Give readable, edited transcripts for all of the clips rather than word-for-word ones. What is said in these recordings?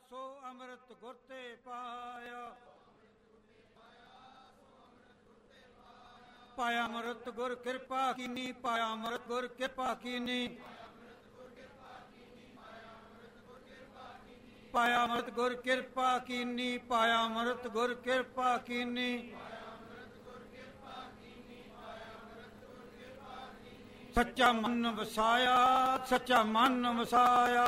ਸੋ ਅੰਮ੍ਰਿਤ ਗੁਰ ਤੇ ਪਾਇਆ। ਪਾਇਆ ਅੰਮ੍ਰਿਤ ਗੁਰ ਕਿਰਪਾ ਕੀਨੀ, ਪਾਇਆ ਅੰਮ੍ਰਿਤ ਗੁਰ ਕਿਰਪਾ ਕੀਨੀ, ਪਾਇਆ ਅੰਮ੍ਰਿਤ ਗੁਰ ਕਿਰਪਾ ਕੀਨੀ, ਪਾਇਆ ਅੰਮ੍ਰਿਤ ਗੁਰ ਕਿਰਪਾ ਕੀਨੀ। ਸੱਚਾ ਮਨ ਵਸਾਇਆ, ਸੱਚਾ ਮਨ ਵਸਾਇਆ,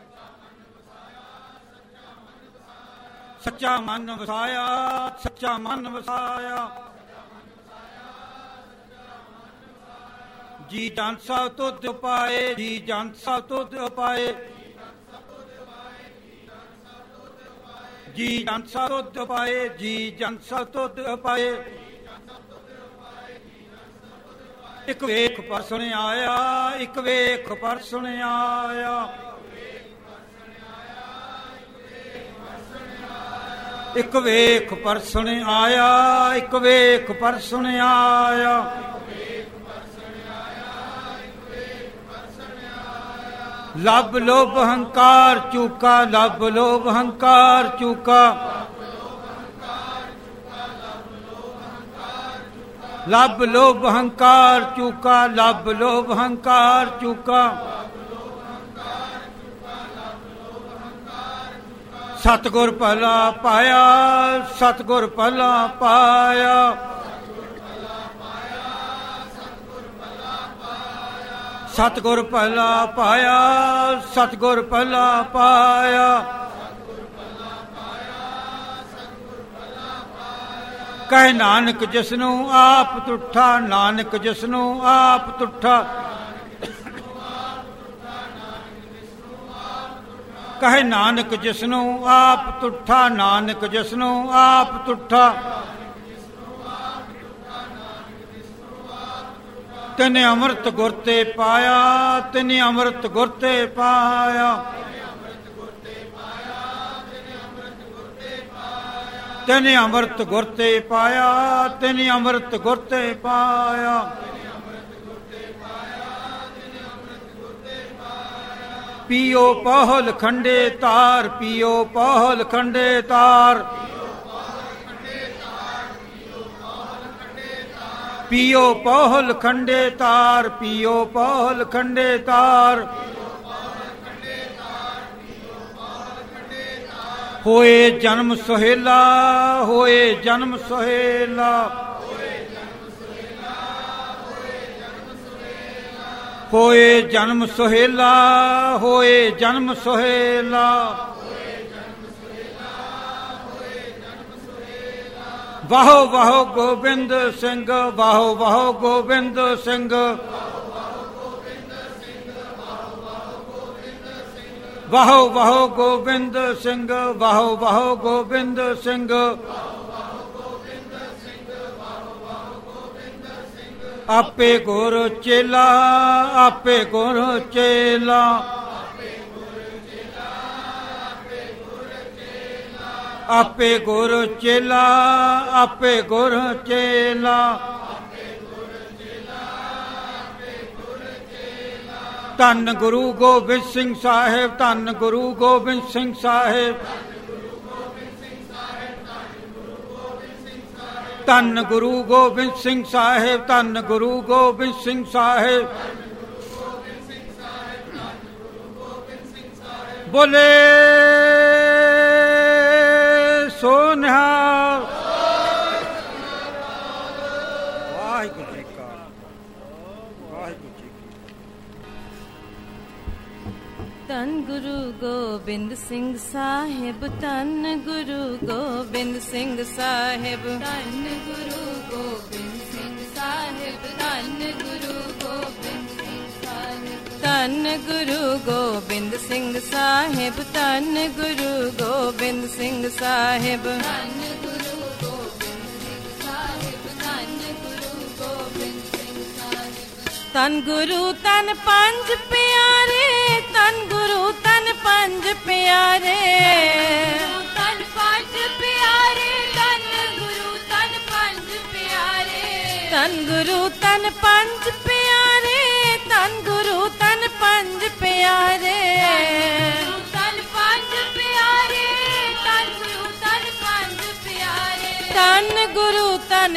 ਸੱਚਾ ਮਨ ਵਸਾਇਆ, ਸੱਚਾ ਮਨ ਵਸਾਇਆ। ਜੀ ਜਨ ਸਭ ਤੁਧ ਉਪਾਏ, ਜੀ ਜਨ ਸਭ ਤੁਧ ਉਪਾਏ, ਜੀ ਜਨ ਸਭ ਤੁਧ ਉਪਾਏ, ਜੀ ਜਨ ਸਭ ਤੁਧ ਉਪਾਏ। ਇੱਕ ਵੇਖ ਪਰ ਸੁਣ ਆਇਆ, ਇੱਕ ਵੇਖ ਪਰ ਸੁਣ ਆਇਆ, ਇੱਕ ਵੇਖ ਪਰ ਸੁਣ ਆਇਆ, ਇੱਕ ਵੇਖ ਪਰ ਸੁਣ ਆਇਆ। ਲੱਭ ਲੋਭ ਹੰਕਾਰ ਚੂਕਾ, ਲੱਭ ਲੋਭ ਹੰਕਾਰ ਚੂਕਾ, ਲੱਭ ਲੋਭ ਹੰਕਾਰ ਚੂਕਾ, ਲੱਭ ਲੋਭ ਹੰਕਾਰ ਚੂਕਾ। ਸਤਿਗੁਰ ਭਲਾ ਪਾਇਆ, ਸਤਿਗੁਰ ਭਲਾ ਪਾਇਆ, ਸਤਿਗੁਰ ਭਲਾ ਪਾਇਆ, ਸਤਿਗੁਰ ਭਲਾ ਪਾਇਆ। ਕਹਿ ਨਾਨਕ ਜਿਸਨੂੰ ਆਪ ਤੁਠਾ, ਨਾਨਕ ਜਿਸਨੂੰ ਆਪ ਤੁਠਾ, ਕਹਿ ਨਾਨਕ ਜਿਸਨੂੰ ਆਪ ਤੁਠਾ, ਨਾਨਕ ਜਿਸਨੂੰ ਆਪ ਤੁਠਾ। ਤਿਨੇ ਅੰਮ੍ਰਿਤ ਗੁਰ ਤੇ ਪਾਇਆ, ਤਿਨੇ ਅੰਮ੍ਰਿਤ ਗੁਰ ਤੇ ਪਾਇਆ, ਤਿਨੇ ਅੰਮ੍ਰਿਤ ਗੁਰ ਤੇ ਪਾਇਆ, ਤਿਨੇ ਅੰਮ੍ਰਿਤ ਗੁਰ ਤੇ ਪਾਇਆ। ਪੀਓ ਪਹਲ ਖੰਡੇ ਤਾਰ, ਪੀਓ ਪਹਲ ਖੰਡੇ ਤਾਰ, ਪੀਓ ਪਹਲ ਖੰਡੇ ਤਾਰ, ਪੀਓ ਪਹਲ ਖੰਡੇ ਤਾਰ। ਹੋਏ ਜਨਮ ਸੁਹੇਲਾ, ਹੋਏ ਜਨਮ ਸੁਹੇਲਾ, ਹੋਏ ਜਨਮ ਸੁਹੇਲਾ, ਹੋਏ ਜਨਮ ਸੁਹੇਲਾ। ਵਾਹੋ ਵਾਹੋ ਗੋਬਿੰਦ ਸਿੰਘ, ਵਾਹੋ ਵਾਹੋ ਗੋਬਿੰਦ ਸਿੰਘ, ਵਾਹੋ ਵਾਹੋ ਗੋਬਿੰਦ ਸਿੰਘ, ਵਾਹੋ ਵਾਹੋ ਗੋਬਿੰਦ ਸਿੰਘ। ਆਪੇ ਗੁਰ ਚੇਲਾ, ਆਪੇ ਗੁਰ ਚੇਲਾ, ਆਪੇ ਗੁਰ ਚੇਲਾ, ਆਪੇ ਗੁਰ ਚੇਲਾ। ਧੰਨ ਗੁਰੂ ਗੋਬਿੰਦ ਸਿੰਘ ਸਾਹਿਬ, ਧੰਨ ਗੁਰੂ ਗੋਬਿੰਦ ਸਿੰਘ ਸਾਹਿਬ, ਧੰਨ ਗੁਰੂ ਗੋਬਿੰਦ ਸਿੰਘ ਸਾਹਿਬ, ਧੰਨ ਗੁਰੂ ਗੋਬਿੰਦ ਸਿੰਘ ਸਾਹਿਬ। ਬੋਲੇ ਸੋ ਨਿਹਾਲ। ਵਾਹਿਗੁਰੂ ਜੀ ਕਾ ਵਾਹਿਗੁਰੂ ਜੀ ਕੀ। ਧੰਨ ਗੁਰੂ ਗੋਬਿੰਦ ਸਿੰਘ ਸਾਹਿਬ, ਧੰਨ ਗੁਰੂ ਗੋਬਿੰਦ ਸਿੰਘ ਸਾਹਿਬ, ਧੰਨ ਗੁਰੂ ਗੋਬਿੰਦ ਸਿੰਘ ਸਾਹਿਬ, ਧੰਨ ਗੁਰੂ ਗੋਬਿੰਦ ਸਿੰਘ ਸਾਹਿਬ, ਧੰਨ ਗੁਰੂ ਗੋਬਿੰਦ ਸਿੰਘ ਸਾਹਿਬ, ਧੰਨ ਗੁਰੂ ਗੋਬਿੰਦ ਸਿੰਘ ਸਾਹਿਬ, ਧੰਨ ਗੁਰੂ ਗੋਬਿੰਦ ਸਿੰਘ ਸਾਹਿਬ, ਧੰਨ ਗੁਰੂ ਗੋਬਿੰਦ ਸਿੰਘ ਸਾਹਿਬ। ਧੰਨ ਗੁਰੂ ਧੰਨ ਪੰਜ ਪਿਆਰੇ, ਧੰਨ ਗੁਰੂ ਧੰਨ ਪੰਜ ਪਿਆਰੇ, ਧੰਨ ਪੰਜ ਪਿਆਰੇ, ਧੰਨ ਗੁਰੂ ਧੰਨ ਪੰਜ ਪਿਆਰੇ, ਧੰਨ ਗੁਰੂ ਧੰਨ ਪੰਜ ਪਿਆਰੇ, ਧੰਨ ਗੁਰੂ ਧੰਨ ਪੰਜ ਪਿਆਰੇ, ਧੰਨ ਪੰਜ ਪਿਆਰੇ,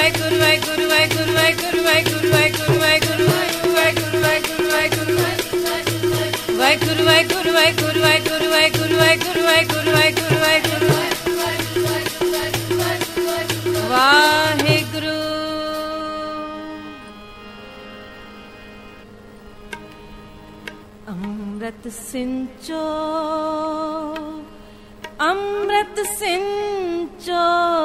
ਵਾਹਿਗੁਰੂ ਵਾਹਿਗੁਰੂ ਵਾਹਿਗੁਰੂ ਵਾਹਿਗੁਰੂ ਵਾਹਿਗੁਰੂ ਵਾਹਿਗੁਰੂ ਵਾਹਿਗੁਰੂ ਵਾਹਿਗੁਰੂ ਵਾਹਿਗੁਰੂ ਵਾਹਿਗੁਰੂ ਵਾਹਿਗੁਰੂ ਵਾਹਿਗੁਰੂ ਵਾਹਿਗੁਰੂ ਵਾਹਿਗੁਰੂ ਵਾਹਿਗੁਰੂ ਵਾਹਿਗੁਰੂ ਵਾਹਿਗੁਰੂ ਵਾਹਿਗੁਰੂ ਵਾਹਿਗੁਰੂ ਵਾਹਿਗੁਰੂ। ਅੰਮ੍ਰਿਤ ਸਿੰਚੋ ਅੰਮ੍ਰਿਤ ਸਿੰਚੋ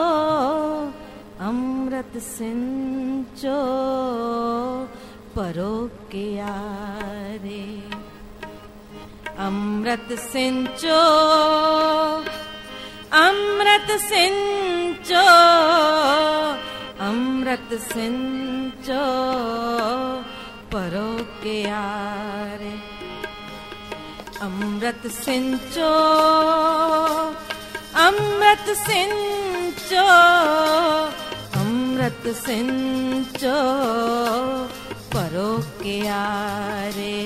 ਅੰਮ੍ਰਿਤ ਸਿੰਚੋ ਪਰੋਕਿਆਰੇ। ਅੰਮ੍ਰਿਤ ਸਿੰਚੋ ਅੰਮ੍ਰਿਤ ਸਿੰਚੋ ਅੰਮ੍ਰਿਤ ਸਿੰਚੋ ਪਰੋਕਿਆਰੇ। ਅੰਮ੍ਰਿਤ ਸਿੰਚੋ ਅੰਮ੍ਰਿਤ ਸਿੰਚੋ ਅੰਮ੍ਰਿਤ ਸਿੰਚੋ ਪਰੋਕਿਆਰੇ।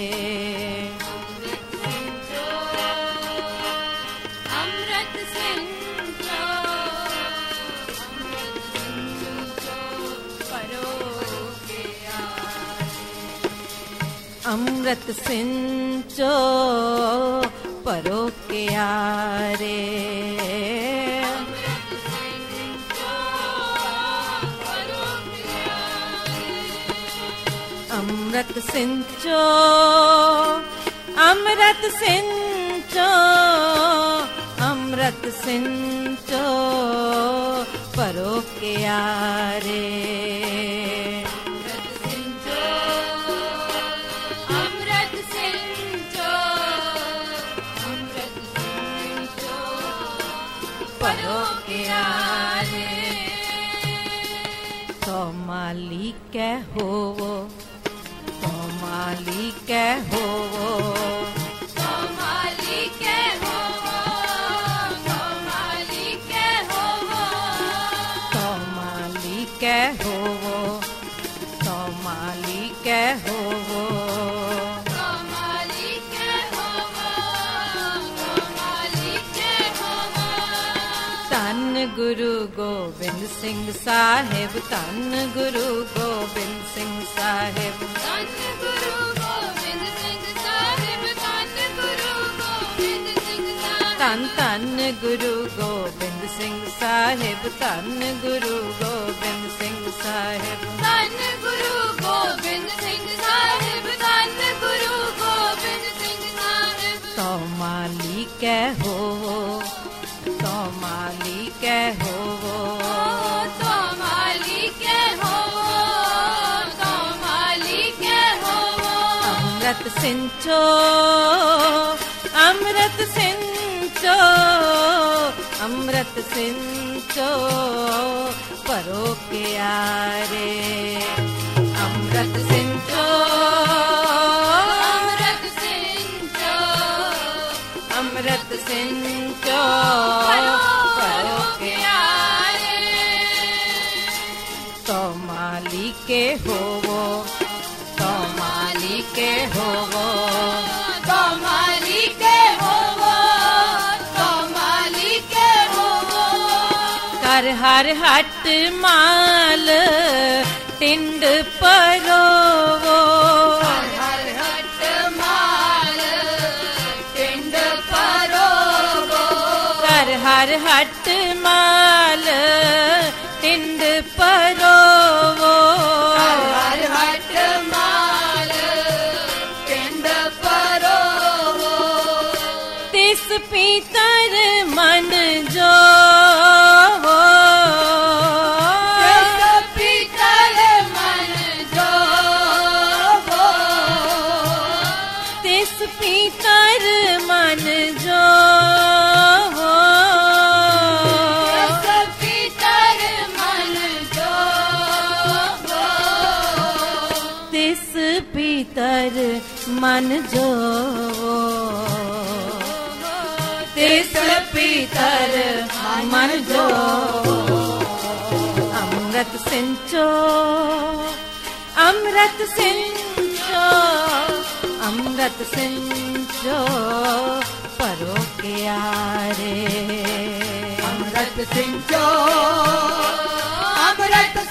ਅੰਮ੍ਰਿਤ ਸਿੰਚੋ ਪਰੋਕਿਆਰੇ। ਅੰਮ੍ਰਿਤ ਸਿੰਚੋ ਅੰਮ੍ਰਿਤ ਸਿੰਚੋ ਅੰਮ੍ਰਿਤ ਸਿੰਚੋ ਪਰੋਕਿਆਰੇ। तो मालिक होवो तो मालिक होवो तो मालिक होवो तो मालिक होवो तो मालिक होवो तो मालिक होवो तो मालिक होवो तो मालिक होवो। धन गुरु गोबिंद सिंह साहिब धन गुरु गोबिंद सिंह साहिब धन गुरु गोबिंद सिंह साहिब धन गुरु गोबिंद सिंह साहिब धन धन गुरु गोबिंद सिंह साहिब धन गुरु गोबिंद सिंह साहिब धन गुरु गोबिंद सिंह साहिब धन गुरु गोबिंद सिंह साहिब। तो मालिक होवो तो मालिक होवो तो मालिक होवो तो मालिक होवो। अमृत सिंचो अमृत सिंचो अमृत सिंचो परोकियारे। अमृत सिंचो अमृत सिंचो अमृत सिंचो तो मालिक होवो तो मालिक होवो तो मालिक होवो तो मालिक होवो। कर हर हट माल टिंड परोवो कर हर हट माल टिंड परोवो कर हर हट माल टिंड परोवो हर हट माल टिंड परोवो। तिस पीतर मन जो तिस पीतर मन जो तिस पीतर मन जो भीतर मन जो तिस भीतर मन जो। अमृत सिंचो अमृत सिंचो अमृत सिंचो परोकियारे। अमृत सिंचो अमृत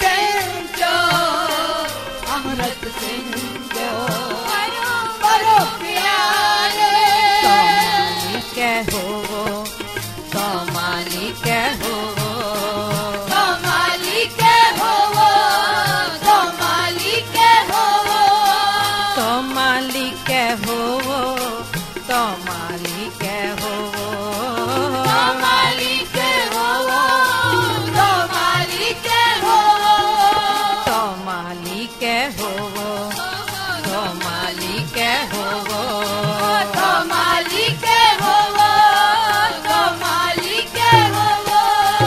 सिंचो परो प्यारे। तो मालिक हो वो, तो मालिक हो वो, तो मालिक हो वो, तो मालिक हो वो, तो मालिक हो वो, तो मालिक हो वो, तो मालिक हो वो, तो मालिक हो वो, तो मालिक हो वो, तो मालिक हो वो, तो मालिक हो वो, तो मालिक हो वो।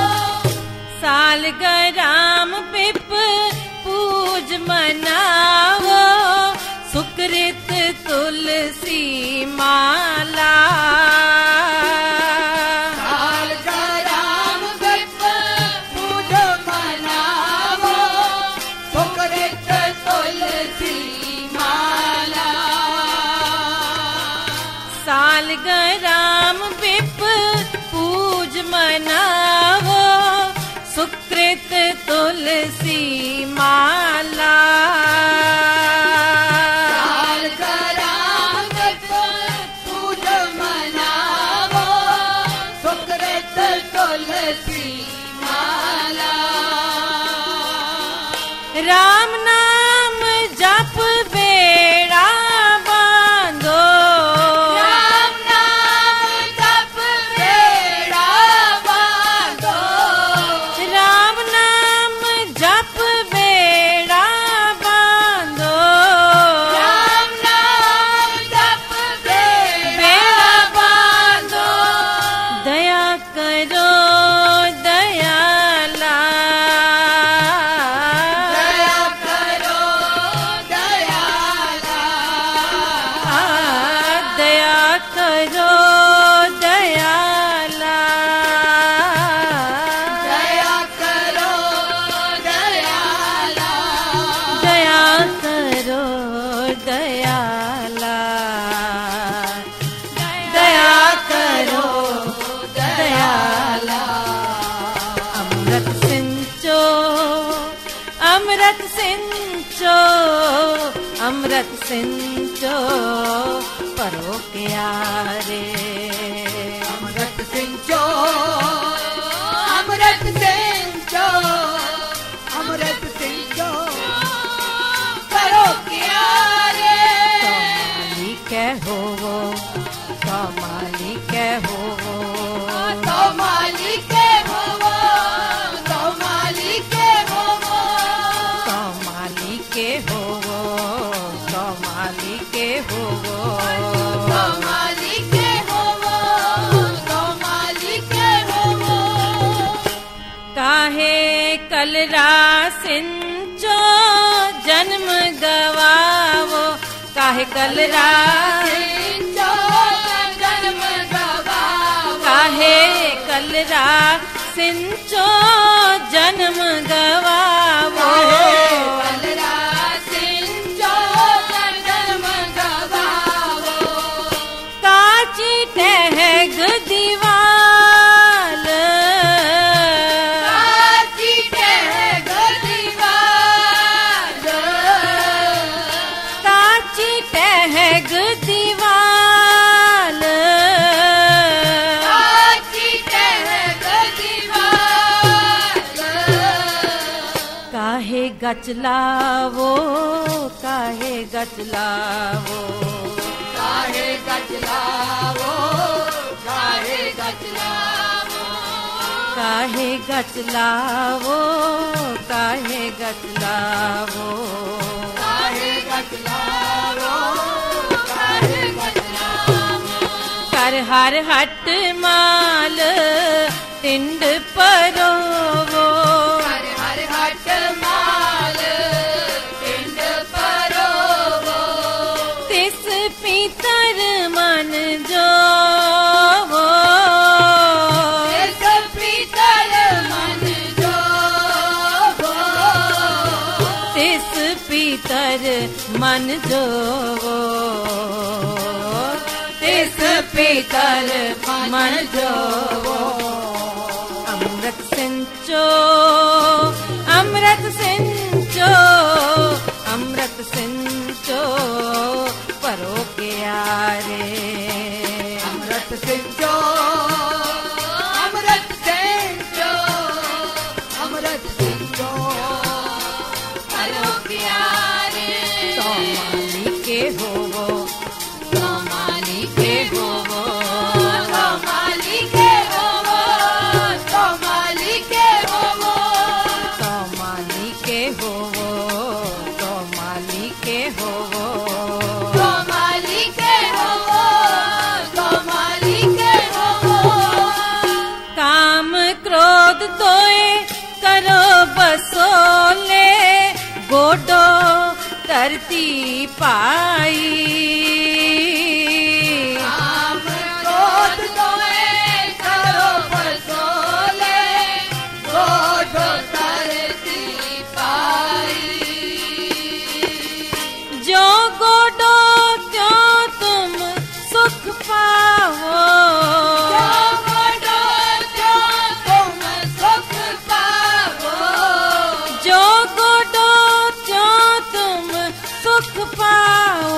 सालगराम पिप पूज मनावो, सुकृत तुलसी माला। सालगराम पिप पूज मनावो, सुकृत तुलसी माला। सालगराम पिप पूज मनावो, सुकृत तुलसी माला। सालगराम पिप पूज मनावो, सुकृत तुलसी माला। राम नाम जप बेड़ा बांधो, राम नाम जप बेड़ा बांधो, राम नाम जप बेड़ा बांधो, राम नाम जप बेड़ा बांधो। दया करो दयाला, दया करो दयाला, दया करो दयाला, दया करो दयाला, दया करो दयाला, दया करो दयाला। अमृत सिंचो, अमृत सिंचो, अमृत सिंचो परो प्यारे। अमृत सिंचो, अमृत सिंचो, अमृत सिंचो परो प्यारे। तो मालिक हो वो, तो मालिक हो वो, तो मालिक हो वो, तो मालिक हो वो, तो मालिक हो वो, तो मालिक हो वो, तो मालिक हो वो, तो मालिक हो वो। काहे कलरा सिंचो जन्म गवावो, काहे कलरा सिंचो जन्म गवावो, काहे कलरा सिंचो जन्म गवावो, कलरा सिंचो जन्म गवावो। काची टहग दीवाल, काची टहग दीवाल, काची टहग दीवाल, काची टहग दीवाल। काहे गचलावो, काहे गचलावो, काहे गचलावो, काहे गचलावो, काहे गचलावो, काहे गचलावो, काहे गचलावो, काहे गचलावो। कर हर हट माल टिंड परोवो, कर हर हट माल टिंड परोवो। तिस पीतर मन जोवो, तिस पीतर मन जोवो, तिस पीतर मन जोवो, तिस पीतर मन जोवो। अमृत सिंचो, अमृत सिंचो, अमृत सिंचो परो के आरे। अमृत सिंचो अमृत सिंचो अमृत सिंचो परो के आरे। तो माली के होवो, तो माली के होवो, तो माली के होवो, तो माली के होवो, तो माली के होवो, तो माली के होवो, तो माली के होवो, तो माली के होवो। काम क्रोध तोए करो बसोले, गोडो धरती पाई। काम क्रोध तोए करो बसोले, गोडो धरती पाई। जो गोडो त्यों तुम सुख पाओ, जो गोडो त्यों तुम सुख पावो, जो गोडो त्यों तुम सुख पाओ।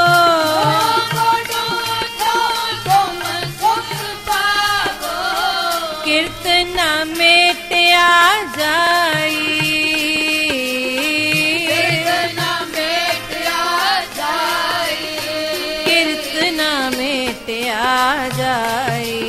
गोडो त्यों तुम सुख पावो। कीर्तना मेटिया जाई, कीर्तना मेटिया जाई, कीर्तना मेटिया जाई,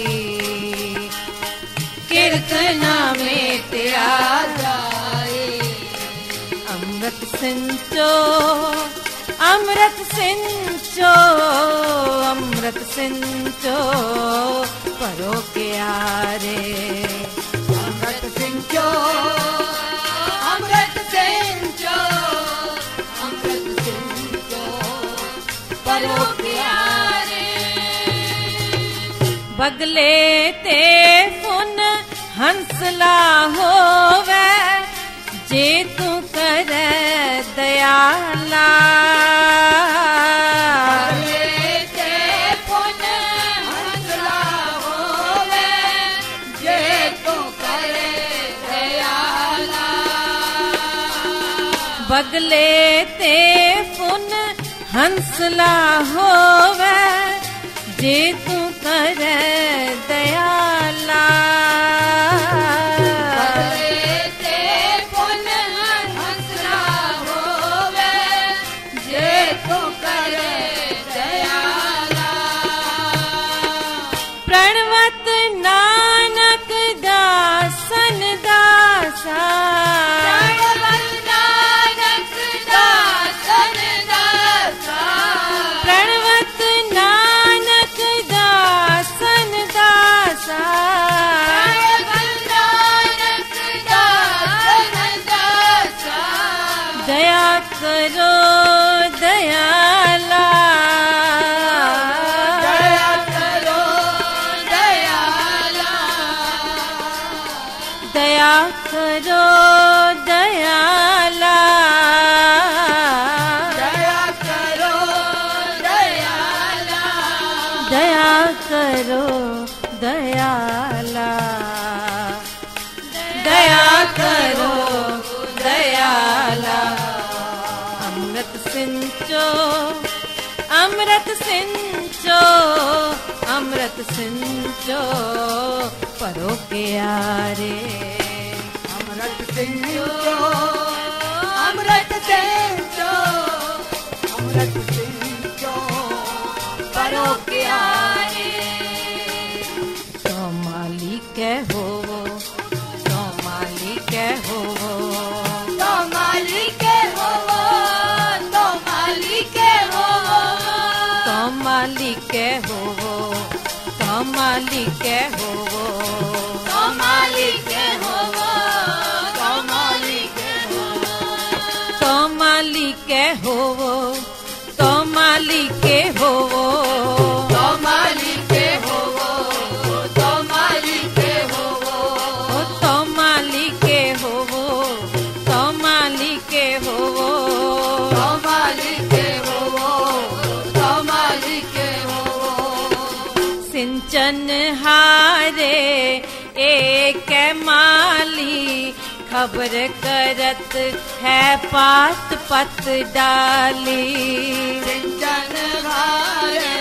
कीर्तना मेटिया जाई। अमृत सिंचो, अमृत सिंचो, अमृत सिंचो परो के आरे। अमृत सिंचो अमृत सिंचो अमृत सिंचो परो प्यारे। बगले ते फुन हंसला होवे, जे तू करे दयाला। बगले ते पुन हंसला होवे, जे तू करे दयाला। बगले ते फुन हंसला होवे, जे तू करे दयाला। बगले ते पुन हंसला होवे, जे तू करे दयाला। प्रणवत नानक दासन दासा, नानक दासन दासा, प्रणवत नानक दासन दासा। नानक दासन दासा। दया करो दयाला, दया करो दयाला, दया करो दयाला, दया करो दयाला, दया करो दयाला, दया करो दयाला। अमृत सिंचो, अमृत सिंचो, अमृत सिंचो परो के आरे। अमृत सिंचो अमृत सिंचो अमृत सिंचो परो प्यारे। तो मालिक होवो, तो मालिक होवो, तो मालिक होवो, तो मालिक होवो, तो मालिक होवो, तो मालिक होवो, तो मालिक होवो, तो मालिक होवो, तो मालिक होवो, तो मालिक होवो, तो मालिक होवो, तो मालिक होवो, ओ तो मालिक होवो, तो मालिक होवो, तो मालिक होवो, तो मालिक होवो। सिंचन हारे एक माली खबर करत है पात पत डाली। सिंचन घारे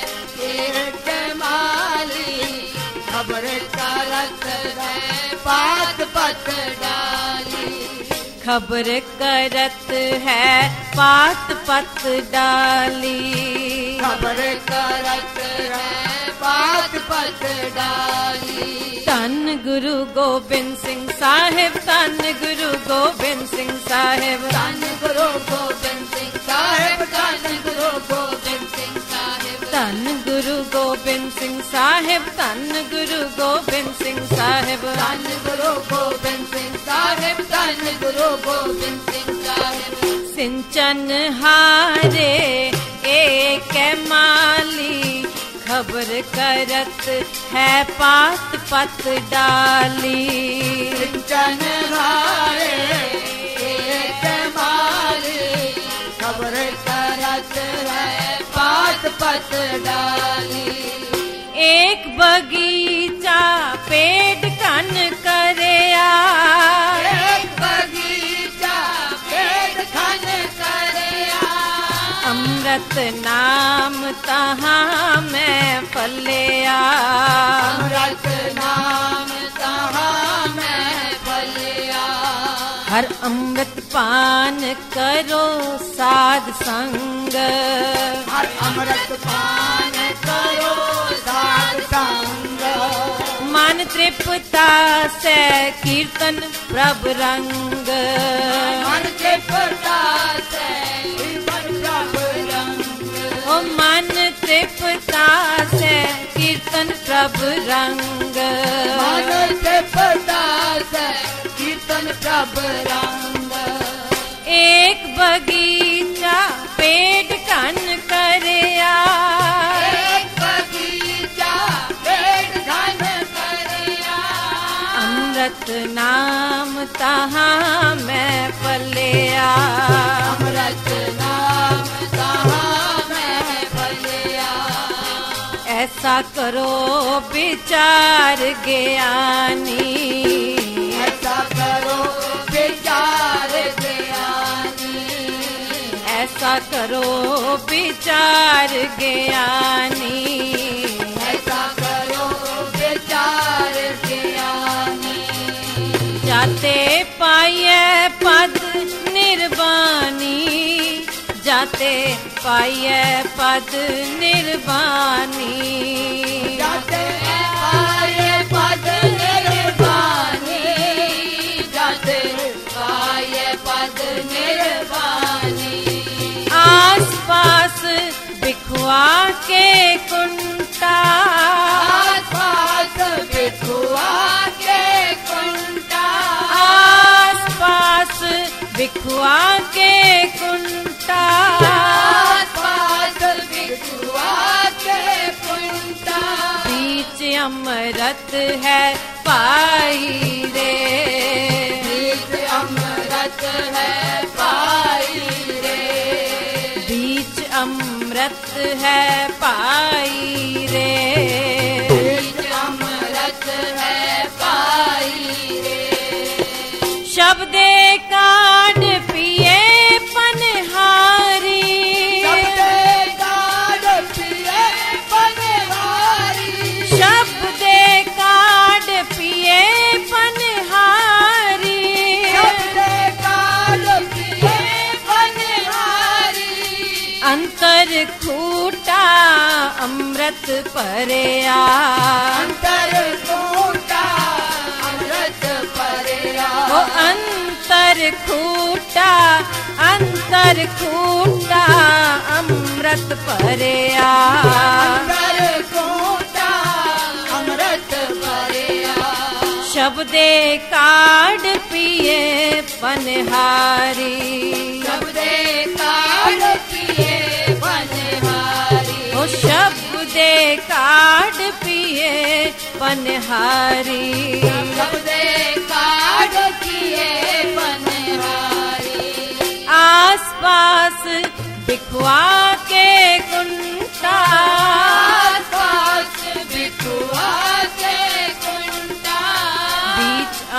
एक माली खबर करत है पात पत डाली। खबर करत है पात पत डाली। खबर करत है पात पत डाली। धन गुरु गोबिंद सिंह साहिब, धन गुरु गोबिंद सिंह साहिब, धन गुरु गोबिंद सिंह साहिब, धन गुरु गोबिंद सिंह साहिब, धन गुरु गोबिंद सिंह साहिब, धन गुरु गोबिंद सिंह साहिब, धन गुरु गोबिंद सिंह साहिब, धन गुरु गोबिंद सिंह साहिब। सिंचन हारे एक माली खबर करत है पात पत डाली। सिंचन हारे एक माली खबर करत है पात पत डाली। एक बगीचा पेड़ कन करया। एक बगीचा पेड़ खन करया। अमृत नाम तहाँ मैं फलिया। अमृत नाम तहाँ मैं फलिया। हर अमृत पान करो साध संग। हर अमृत पान करो साध संग। मन तृप्ता से कीर्तन प्रभ रंग। मन तृप्ता से प्रभ रंग। ओ मन तृप्ता से कीर्तन प्रभ रंग। मन तृप्ता से कीर्तन प्रभ रंग। एक बगीचा पेड़ कन करया। एक बगीचा पेड़ खन करया। अमृत नाम तहाँ मैं फलिया। अमृत नाम तहाँ मैं फलिया। ऐसा करो विचार ज्ञानी। ऐसा करो विचार ज्ञानी। ऐसा करो विचार ज्ञानी। ऐसा करो विचार ज्ञानी। जाते पाइए पद निर्वाणी। जाते पाइए पद निर्वाणी। जाते पाए पद निर्वाणी। जाते पाए पद निर्वाणी। आस पास बिखुआ के कुंटा। आस पास बिखुआ के कुंटा। आस पास बिखुआ के कुंटा। आस पास बिखुआ के कुंटा। बीच अमृत है पाई रे। बीच अमृत है पाई रे। बीच अमृत है पाई रे। बीच अमृत है पाई रे। शब्दे काढ़ पिए पनहारी। शब्दे काढ़ पिए पनहारी। शब्दे काढ़ पिए पनहारी। शब्दे काढ़ पिए पनहारी। अंतर खूटा अमृत परया। अंतर खूटा अमृत परया। ओ अंतर खूटा, अंतर खूटा अमृत परया। अंतर खूटा अमृत परया। शब्दे काढ़ पिए पनहारी। शब्दे काढ़ पिए पनहारी। ओ शब्दे काढ़ पिए पनहारी। शब्दे काढ़ पिए पनहारी। आस पास बिखुआ के कुंटा। आस पास बिखुआ के कुंटा। बीच